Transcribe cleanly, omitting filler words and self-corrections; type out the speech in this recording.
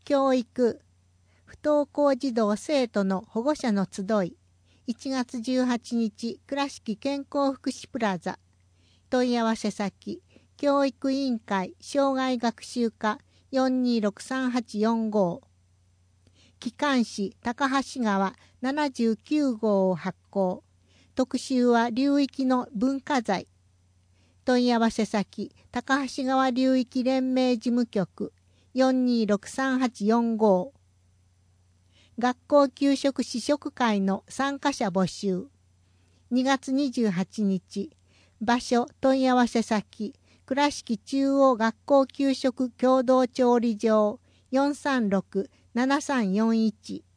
教育不登校児童生徒の保護者の集い1月18日倉敷健康福祉プラザ問い合わせ先教育委員会障害学習課4263-845機関誌高橋川79号を発行特集は流域の文化財問い合わせ先高橋川流域連盟事務局4263-845学校給食試食会の参加者募集2月28日場所問い合わせ先倉敷中央学校給食共同調理場436-7341